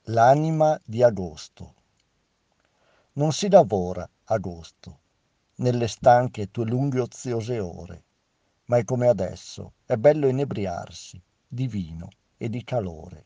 L'anima di agosto. Non si lavora, agosto, nelle stanche tue lunghe oziose ore, ma è come adesso, è bello inebriarsi di vino e di calore.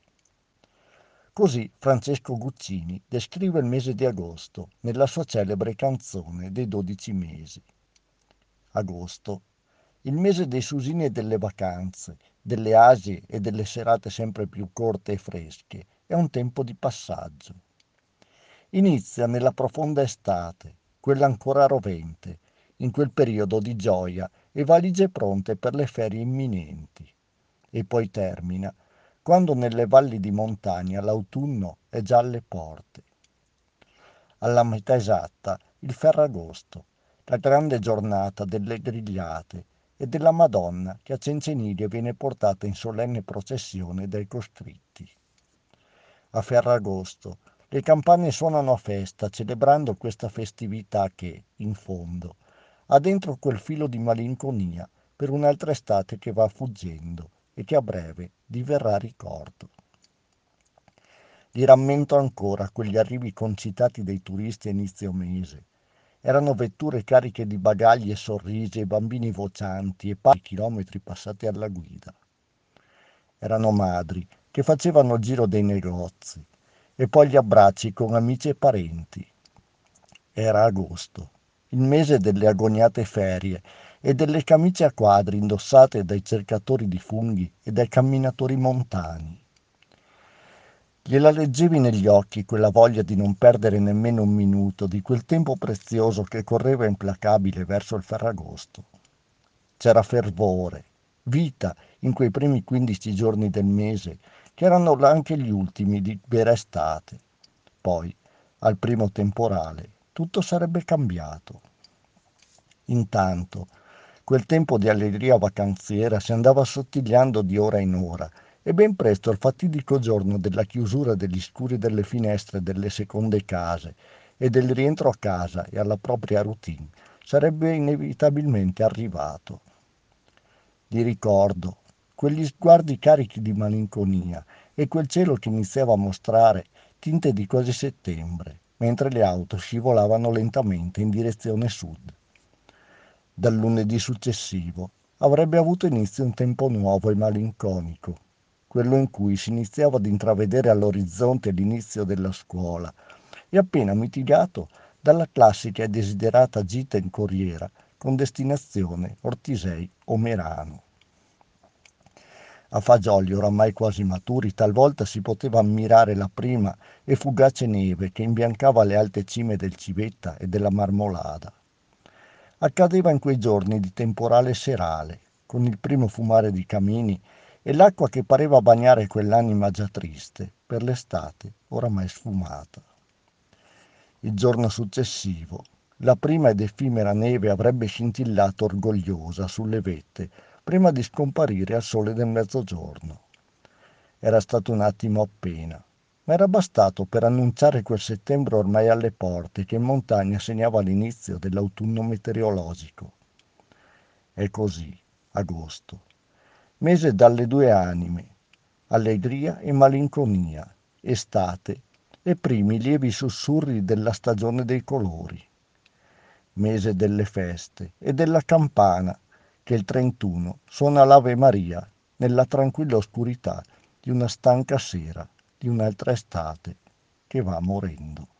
Così Francesco Guccini descrive il mese di agosto nella sua celebre canzone dei 12 mesi. Agosto, il mese dei susini e delle vacanze, delle asi e delle serate sempre più corte e fresche, è un tempo di passaggio. Inizia nella profonda estate, quella ancora rovente, in quel periodo di gioia e valigie pronte per le ferie imminenti. E poi termina quando nelle valli di montagna l'autunno è già alle porte. Alla metà esatta, il Ferragosto, la grande giornata delle grigliate e della Madonna che a Cenceniglia viene portata in solenne processione dai coscritti. A Ferragosto le campane suonano a festa, celebrando questa festività che, in fondo, ha dentro quel filo di malinconia per un'altra estate che va fuggendo e che a breve diverrà ricordo. Li rammento ancora quegli arrivi concitati dei turisti a inizio mese. Erano vetture cariche di bagagli e sorrisi e bambini vocianti e chilometri passati alla guida. Erano madri che facevano il giro dei negozi e poi gli abbracci con amici e parenti. Era agosto, il mese delle agoniate ferie e delle camicie a quadri indossate dai cercatori di funghi e dai camminatori montani. Gliela leggevi negli occhi quella voglia di non perdere nemmeno un minuto di quel tempo prezioso che correva implacabile verso il Ferragosto. C'era fervore, vita in quei primi 15 giorni del mese, che erano anche gli ultimi di vera estate. Poi, al primo temporale, tutto sarebbe cambiato. Intanto, quel tempo di allegria vacanziera si andava assottigliando di ora in ora e ben presto il fatidico giorno della chiusura degli scuri delle finestre delle seconde case e del rientro a casa e alla propria routine sarebbe inevitabilmente arrivato. Di ricordo, quegli sguardi carichi di malinconia e quel cielo che iniziava a mostrare tinte di quasi settembre, mentre le auto scivolavano lentamente in direzione sud. Dal lunedì successivo avrebbe avuto inizio un tempo nuovo e malinconico, quello in cui si iniziava ad intravedere all'orizzonte l'inizio della scuola e appena mitigato dalla classica e desiderata gita in corriera con destinazione Ortisei o Merano. A fagioli oramai quasi maturi, talvolta si poteva ammirare la prima e fugace neve che imbiancava le alte cime del Civetta e della Marmolada. Accadeva in quei giorni di temporale serale, con il primo fumare di camini e l'acqua che pareva bagnare quell'anima già triste per l'estate oramai sfumata. Il giorno successivo, la prima ed effimera neve avrebbe scintillato orgogliosa sulle vette prima di scomparire al sole del mezzogiorno. Era stato un attimo appena, ma era bastato per annunciare quel settembre ormai alle porte che in montagna segnava l'inizio dell'autunno meteorologico. E così, agosto, mese dalle due anime, allegria e malinconia, estate e primi lievi sussurri della stagione dei colori, mese delle feste e della campana che il 31 suona l'Ave Maria nella tranquilla oscurità di una stanca sera di un'altra estate che va morendo.